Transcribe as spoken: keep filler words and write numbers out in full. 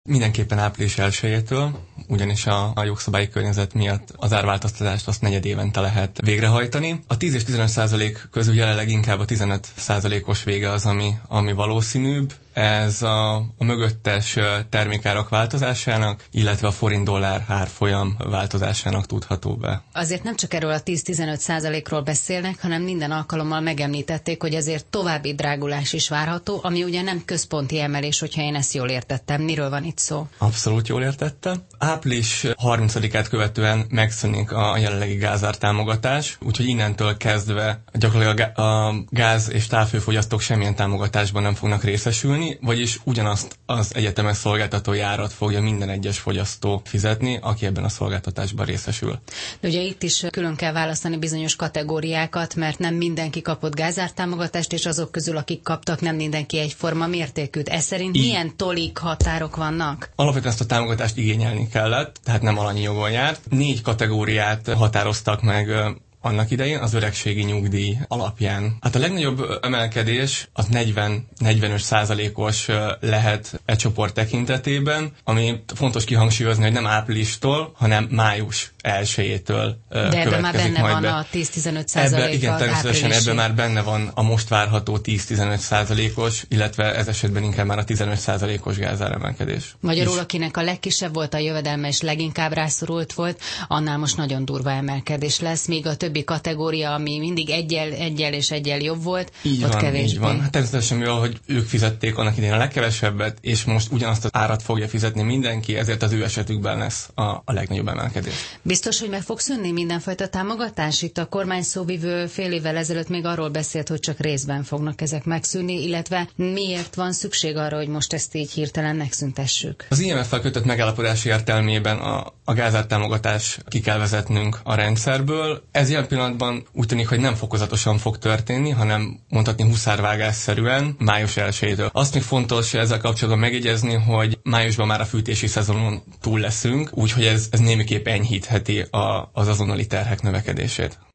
Mindenképpen április elsejétől, ugyanis a, a jogszabályi környezet miatt az árváltoztatást azt negyed évente lehet végrehajtani. A tíz és tizenöt százalék közül jelenleg inkább a tizenöt százalékos vége az, ami, ami valószínűbb. Ez a, a mögöttes termékárak változásának, illetve a forint-dollár árfolyam változásának tudható be. Azért nem csak erről a tíz-tizenöt százalékról beszélnek, hanem minden alkalommal megemlítették, hogy azért további drágulás is várható, ami ugye nem központi emelés, hogyha én ezt jól értettem. Miről van itt szó? Abszolút jól értettem. április harmincadikát követően megszűnik a jelenlegi gázártámogatás, úgyhogy innentől kezdve gyakorlatilag a gáz- és távhőfogyasztók semmilyen támogatásban nem fognak részesülni, vagyis ugyanazt az egyetemes szolgáltatói árat fogja minden egyes fogyasztó fizetni, aki ebben a szolgáltatásban részesül. De ugye itt is külön kell választani bizonyos kategóriákat, mert nem mindenki kapott gázártámogatást, és azok közül, akik kaptak, nem mindenki egyforma mértékűt. Ez szerint I- milyen tolik határok vannak? Alapvetően ezt a támogatást igényelni kellett, tehát nem alanyi jogon járt. Négy kategóriát határoztak meg annak idején az öregségi nyugdíj alapján. Hát a legnagyobb emelkedés az negyven-negyvenöt százalékos lehet e csoport tekintetében, ami fontos kihangsúlyozni, hogy nem áprilistól, hanem május elsejétől következik. De ebben már benne majd van be. a tíz-tizenöt százalék. Ebbe, igen, természetesen ebben már benne van a most várható tíz-tizenöt százalékos, illetve ez esetben inkább már a tizenöt százalékos gázáremelkedés. Magyarul, akinek a legkisebb volt a jövedelme és leginkább rászorult volt, annál most nagyon durva emelkedés lesz, míg a többi kategória, ami mindig egyel, egyel és egyel jobb volt, így ott van, kevésbé. Így van. Hát természetesen mivel, hogy ők fizették annak idején a legkevesebbet, és most ugyanazt az árat fogja fizetni mindenki, ezért az ő esetükben lesz a, a legnagyobb emelkedés. Biztos, hogy meg fog szűnni mindenfajta támogatás? Itt a kormány szóvivő fél évvel ezelőtt még arról beszélt, hogy csak részben fognak ezek megszűnni, illetve miért van szükség arra, hogy most ezt így hirtelen megszüntessük? Az i em ef-fel kötött megállapodás értelmében a, a gázártámogatás ki kell vezetnünk a rendszerből. Ez ilyen pillanatban úgy tűnik, hogy nem fokozatosan fog történni, hanem mondhatni huszárvágásszerűen május elsejétől. Azt még fontos ezzel kapcsolatban megjegyezni, hogy májusban már a fűtési szezonon túl leszünk, úgyhogy ez, ez némiképp enyhítheti a, az azonnali terhek növekedését.